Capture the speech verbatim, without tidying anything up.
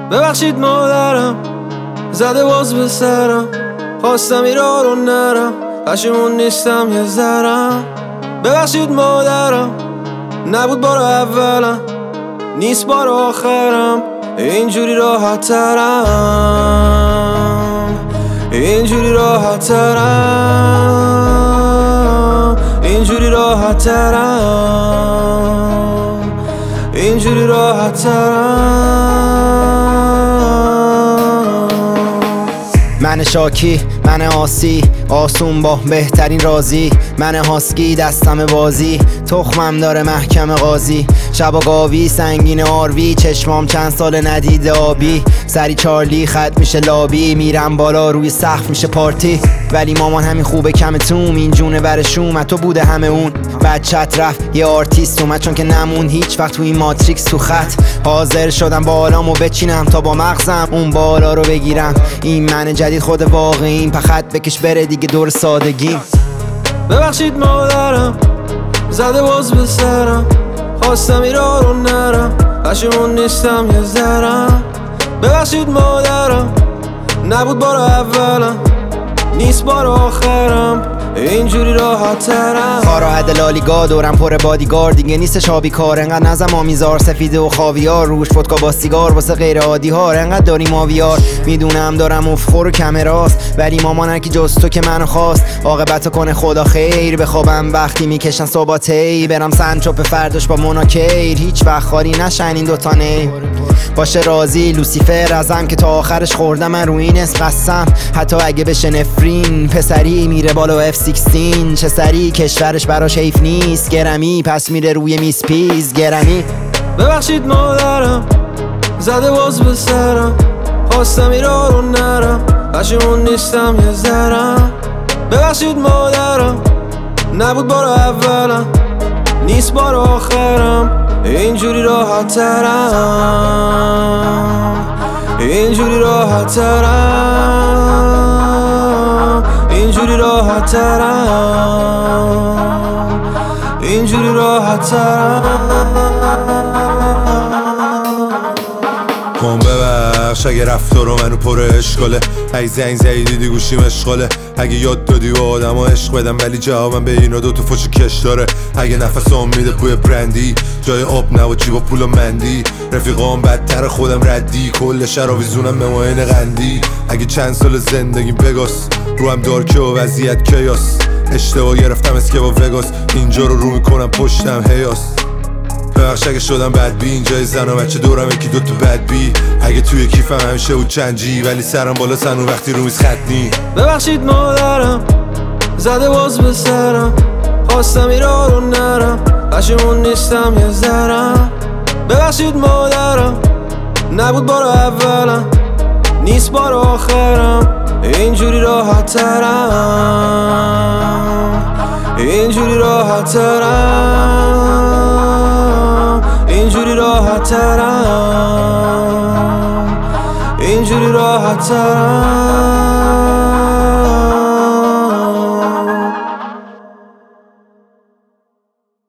ببخشید مادرم زده باز به سرم، خواستم ایرا رو نرم، پشیمون نیستم یه ذرم. ببخشید مادرم نبود بار اولم، نیست بار آخرم، اینجوری راحت ترم، اینجوری راحت ترم، اینجوری راحت ترم، اینجوری راحت ترم. من شاکی، من آسی، آسون با بهترین رازی، من هاسکی دستم بازی، تخمم داره محکم قاضی، شبا گاوی سنگین آروی، چشمام چند سال ندیده آبی، سری چارلی خط میشه لابی، میرم بالا روی سقف میشه پارتی، ولی مامان همین خوبه کم توم، این جونه برشوم تو بوده همه اون، بچت رفت یه آرتیست اومد چون که نمون هیچ وقت تو این ماتریکس تو خط، حاضر شدم بالامو بچینم تا با مغزم اون بالا رو بگیرم، این من جدید خود واقعیم، پخت بکش بره دیگه دور سادگیم. ببخشید مادرم زده باز به سرم، خواستم ایرا رو نرم، پشیمون نیستم یه ذرم. ببخشید مادرم نبود بار اولم، نیست بار آخرم، اینجوری راحت ترم. کارا حد لالیگا دورم پر بادیگار، دیگه نیستش آبی کار، انقدر نزم آمیزار سفیده و خاویار، روش فتکا با سیگار واسه غیر عادی ها، انقدر داریم آویار، میدونم دارم افخور و کمراست، ولی مامان هرکی جز تو که منو خواست، عاقبتو کنه خدا خیر، بخوابم وقتی میکشن صباتی، برم سنچوپ فرداش با مناکیر، هیچ وقت خالی نشن این دوتا نی باشه راضی. لوسیفر ازم که تا آخرش خوردم من روی این اسم قسم، حتی اگه بشه نفرین پسری میره بالا اف شانزده، چه سری کشورش براش حیف نیست، گرمی پس میره روی میس پیز گرمی. ببخشید مادرم زده باز به سرم، خواستم ایرا رو نرم، پشیمون نیستم یه ذرم. ببخشید مادرم نبود بار اولم، نیست بار آخرم، اینجوری راحت ترم، اینجوری راحت ترم، اینجوری راحت ترم، اینجوری راحت ترم. کن ببخش اگه رفتار و منو پر اشکاله، اگه زنگ زدی دیدی گوشیم اشغاله، اگه یاد دادی و آدم ها عشق بدم ولی جوابم به اینا دوتا فوش کش داره، اگه نفس هم میده بوی برندی جای آب نبا جیبا پول و مندی، رفیقام بدتر خودم ردی، کل شر آویزونم به ماین قندی، اگه چند سال زندگیم بگاس رو هم دارکه و وضعیت کیاس، اشتباه گرفتم اسکه با وگاس، اینجا رو رو میکنم پشتم هیاس. ببخش اگه شدم بدبی اینجای زن و بچه دورم یکی دوتا بدبی، اگه توی کیفم همیشه بود چنجی ولی سرم بالا سنو وقتی رو میز خطنی. ببخشید مادرم زده باز به سرم، خواستم ایرا رو نرم، پشیمون نیستم یه ذرم. ببخشید مادرم نبود بار اولم، نیست بار آخرم، اینجوری راحت ترم، اینجوری راحت ترم، اینجوری راحت ترم، اینجوری راحت ترم.